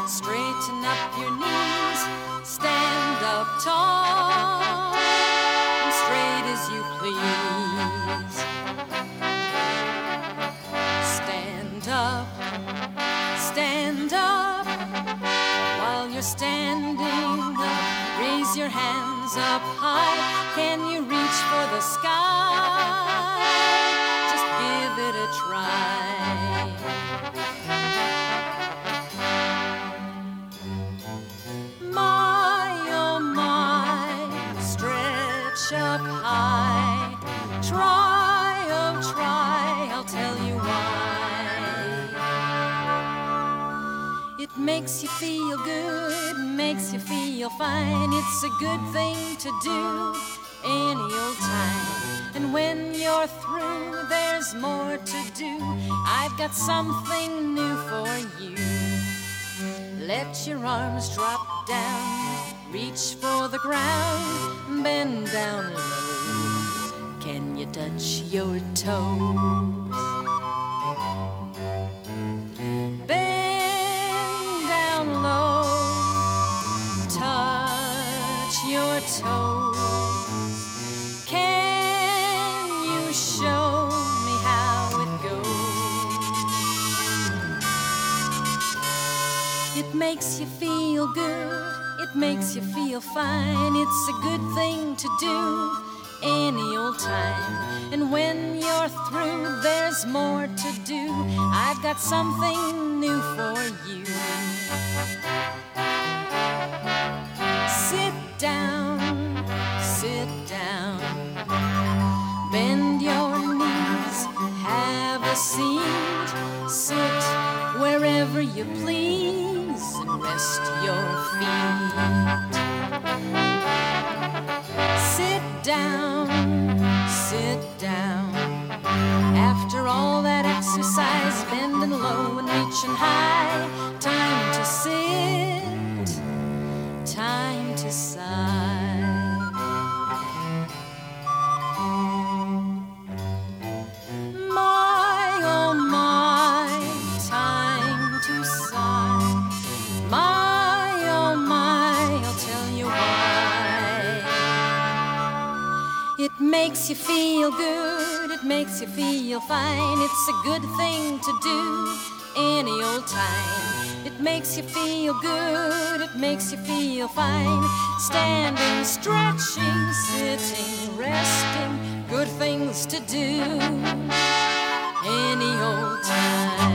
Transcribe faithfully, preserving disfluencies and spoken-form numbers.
Straighten up your knees, stand up tall, and straight as you please. Stand up, stand up, while you're standing up, raise your hands up high. Can you reach for the sky? Just give it a try. Up high, try, oh try, I'll tell you why. It makes you feel good, makes you feel fine. It's a good thing to do any old time. And when you're through, there's more to do. I've got something new for you. Let your arms drop down, reach for the ground, bend down low. Can you touch your toes? Bend down low, touch your toes. Can you show me how it goes? It makes you feel good, it makes you feel fine. It's a good thing to do any old time. And when you're through, there's more to do. I've got something new for you. Sit down, sit down, bend your knees, have a seat, sit wherever you please, and rest your feet. Sit down, sit down. After all that exercise, bending low and reaching high, time to sit, time to sigh. My, oh my, time to sigh. My, oh my, I'll tell you why. It makes you feel good, it makes you feel fine. It's a good thing to do any old time. It makes you feel good, it makes you feel fine. Standing, stretching, sitting, resting, good things to do any old time.